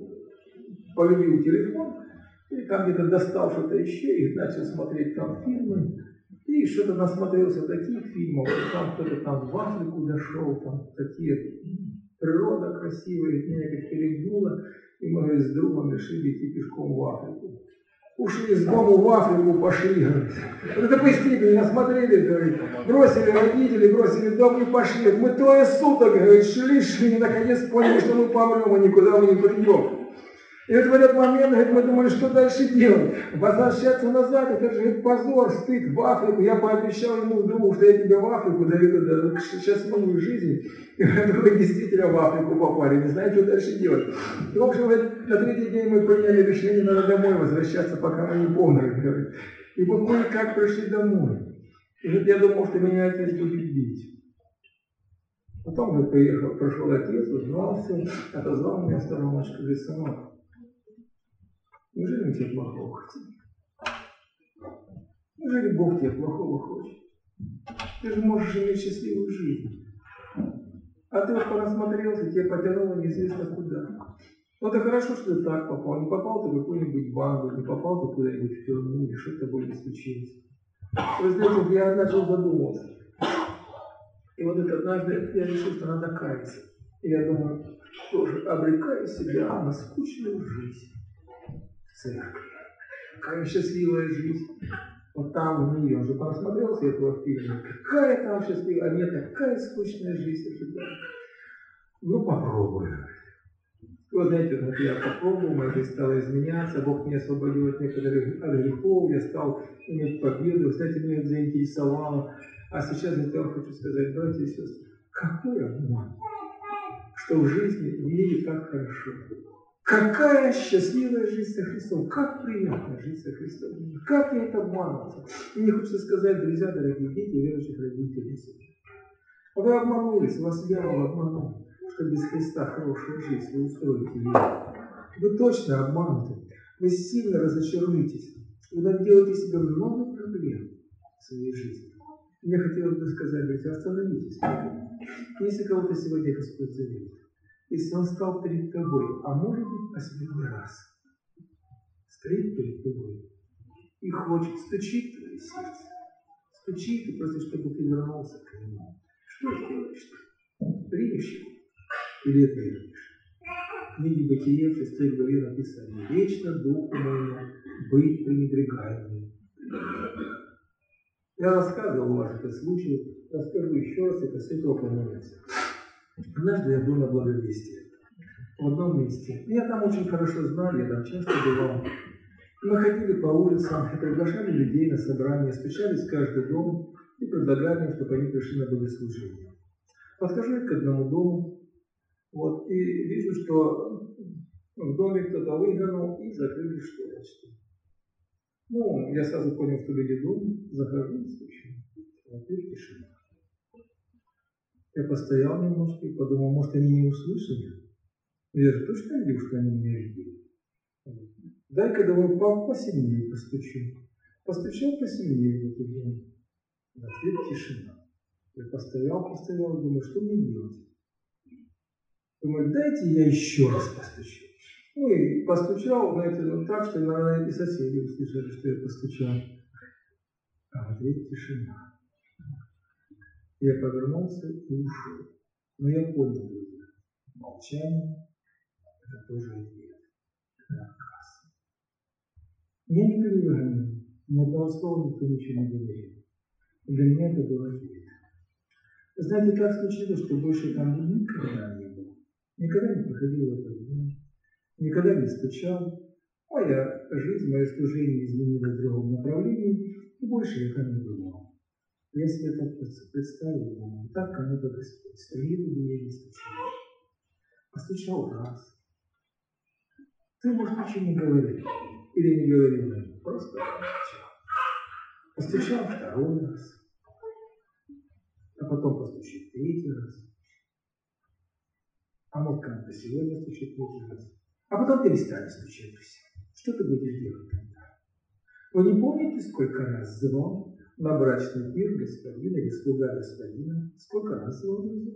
S1: полюбил телефон, и там где-то достал что-то еще, и начал смотреть там фильмы, и что-то насмотрелся таких фильмов, и там кто-то там в Африку дошел, там такие, природа красивая, меня как перегнуло, и мы, говорит, с другом решили идти пешком в Африку. Ушли из дома в Африку, пошли, говорит. Вот это быстрее, насмотрели, говорит, бросили родителей, бросили дом и пошли. Мы 3 суток, говорит, шли, и наконец поняли, что мы помрем, и никуда мы не придем. И вот в этот момент, говорит, мы думали, что дальше делать. Возвращаться назад, это же, говорит, позор, стыд в Африку. Я пообещал ему другу, что я тебя в Африку доведу до счастливой жизни. И мы действительно в Африку попали, не знаю, что дальше делать. И, в общем, говорит, на 3-й день мы приняли решение, надо домой возвращаться, пока мы не померли. Говорит. И мы кое-как пришли домой. И вот я думал, что меня отец будет бить. Потом, говорит, пришел отец, отозвал меня второго мальчика, говорит, сынок, неужели он тебе плохого хотел? Неужели Бог тебе плохого хочет? Ты же можешь иметь счастливую жизнь. А ты вот понасмотрелся, тебе потянуло неизвестно куда. Ну это хорошо, что ты так попал. Не попал ты в какую-нибудь банду, не попал ты куда-нибудь в тюрьму, или что-то более случилось. Вы знаете, я начал задумываться. И вот это однажды я решил, что надо каяться. И я думаю, тоже обрекаю себя на скучную жизнь в церкви. Какая счастливая жизнь. Вот там в мире, он же посмотрелся этого фильма. Какая там счастливая, а мне такая скучная жизнь. Ну попробую. И вот знаете, вот я попробовал, моя жизнь стала изменяться, Бог меня освободил от некоторых от грехов, я стал иметь победу. Кстати, меня это заинтересовало. А сейчас я вам хочу сказать, братья и сестры, какой обман, что в жизни в мире так хорошо. Какая счастливая жизнь со Христом, как приятно жить со Христом, как я это обманывался. И мне хочется сказать, друзья, дорогие дети, верующих родителей, вы обманулись, вас дьявол обманул, что без Христа хорошая жизнь вы устроите ее. Вы точно обмануты, вы сильно разочаруетесь, вы наделаете себе много проблем в своей жизни. Мне хотелось бы сказать, друзья, остановитесь. Если кого-то сегодня Господь зовет, если Он стал перед тобой, а может быть последний раз, стоит перед тобой и хочет, стучит в твое сердце, стучит, и просто чтобы ты вернулся к Нему. Что сделаешь ты? Примешь Его или отвергнешь? В книге Бытия, в 6 главе написано: «Вечно духу моему быть пренебрегаемым». Я рассказывал у вас этот случай, расскажу еще раз, это с этого помолиться. Однажды я был на Благовестии, в одном месте. Меня там очень хорошо знали, я там часто бывал. Мы ходили по улицам и приглашали людей на собрания, стучались в каждый дом и предлагали им, чтобы они пришли на богослужение. Подхожу я к одному дому, вот, и вижу, что в доме кто-то выглянул и закрыли шторочки. Ну, я сразу понял, что люди дома, захожу и стучу. Вот и тишина. Я постоял немножко и подумал, может, они не услышали. Я же точно видел, что они меня видели. Дай-ка давай посильнее постучу. Постучал посильнее в эту дом. В ответ тишина. Я постоял, думаю, что мне делать? Думаю, дайте я еще раз постучу. Ну и постучал, знаете, вот так, что, наверное, и соседи услышали, что я постучал. А в ответ тишина. Я повернулся и ушел. Но я понял, друзья, молчание – это тоже ответ. Это отказ. Меня никто не выгонял, ни одного слова никто ничего не говорил. Для меня это был ответ. Знаете, как случилось, что больше там никогда не было? Никогда не приходил в этот дом, никогда не стучал. Моя жизнь, мое служение изменилось в другом направлении, и больше я там не бывал. Я себе так представил, думаю, так кому-то Господь стоит, и я не стучал. Постучал раз. Ты, может, ничего не говорил. Или не говорил на него, просто постучал. Постучал второй раз. А потом постучит третий раз. А может, кому-то сегодня стучит третий раз. А потом перестали стучать все. Что ты будешь делать тогда? Вы не помните, сколько раз звал на брачный пир господина или слуга господина? Сколько раз звал, друзья?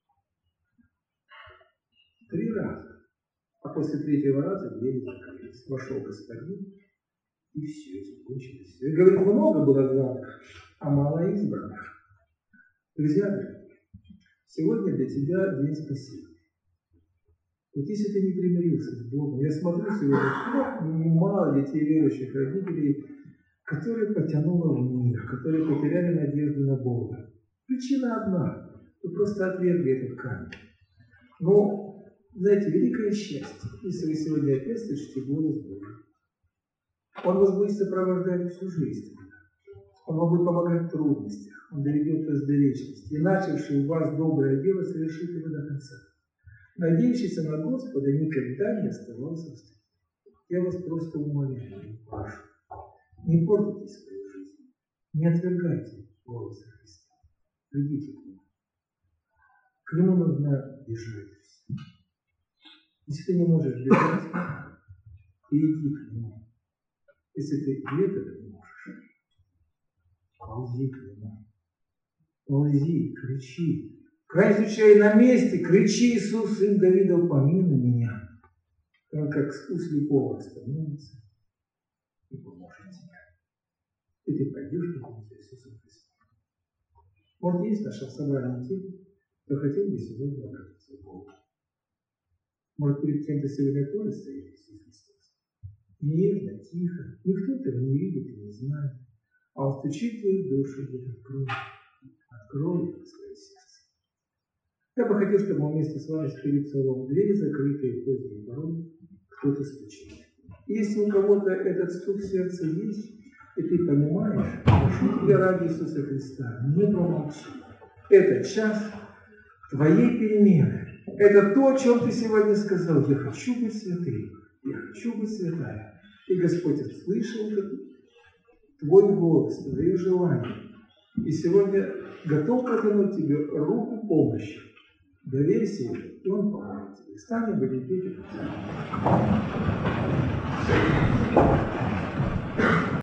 S1: 3 раза. А после 3-го раза двери закрылись. Вошел господин, и все, этим кончилось. И говорит, много было званых, а мало избранных. Друзья дорогие, сегодня для тебя день спасения. Вот если ты не примирился с Богом, я смотрю сегодня, немало детей верующих родителей, которые потянуло в мир, которые потеряли надежду на Бога. Причина одна. Вы просто отвергли этот камень. Но, знаете, великое счастье, если вы сегодня опять слышите голос Божий. Он вас будет сопровождать всю жизнь. Он вам будет помогать в трудностях. Он доведет вас до вечности. И начавший в вас доброе дело совершит его до конца. Надеющийся на Господа никогда не оставался в стороне. Я вас просто умоляю, прошу. Не портите свою жизнь. Не отвергайте голоса Христа. Придите к Нему. К Нему нужно бежать. Если ты не можешь бежать, иди к Нему. Если ты этого не можешь, ползи к Нему. Ползи, кричи. В крайнем случае на месте кричи: Иисус, сын Давидов, помилуй меня. Он как у слепого остановится и поможет тебе. и ты пойдешь духом за Иисусом Христом. Вот есть в нашем собрании те, кто хотел бы сегодня обратиться к Богу. Может, перед кем-то сегодня тоже стоит Иисус Христос. Нежно, тихо, никто этого не видит и не знает. А он стучит в твою душу и говорит: открой свое сердце. Я бы хотел, чтобы мы вместе с вами спели псалом: двери закрытые, поздние порой, кто-то стучит. Если у кого-то этот стук в сердце есть, и ты понимаешь, прошу тебя ради Иисуса Христа, не промолчи. Это час твоей перемены. Это то, о чем ты сегодня сказал. Я хочу быть святым, я хочу быть святая. И Господь услышал твой голос, твои желания. И сегодня готов протянуть тебе руку помощи. Доверься ему, и он поможет тебе. Встань, будем петь.